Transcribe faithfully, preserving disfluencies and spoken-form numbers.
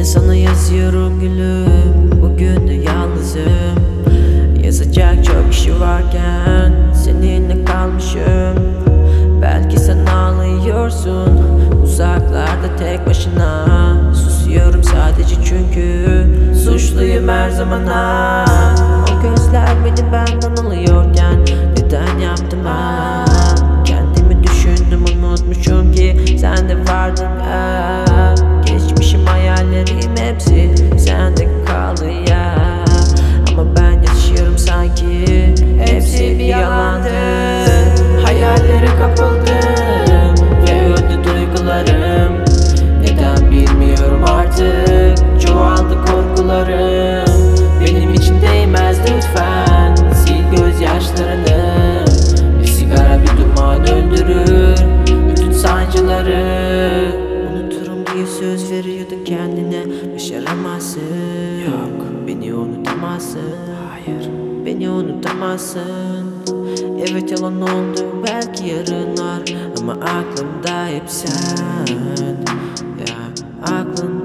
Yine sana yazıyorum gülüm, bugün de yalnızım. Yazacak çok kişi varken seninle kalmışım. Belki sen ağlıyorsun uzaklarda tek başına. Susuyorum sadece çünkü suçluyum her zaman. ha. O gözler beni benden alıyorken neden yaptım ha? Kendimi düşündüm, unutmuşum ki sen de vardın ha. Geçmişim, hayallerim hepsi sende kaldı ya. Ama ben yaşıyorum sanki hepsi bir yalandı. Hayallere kapıldım ve öldü duygularım. Neden bilmiyorum artık, çoğaldı korkularım. Benim için değmez, lütfen sil gözyaşlarını. Bir sigara bir duman öldürür bütün sancıları. Unuturum diye söz veriyordun kendine, başaramazsın. Yok, beni unutamazsın. Hayır, beni unutamazsın. Evet, yalan oldu belki yarınlar, ama aklımda hep sen. Ya aklımda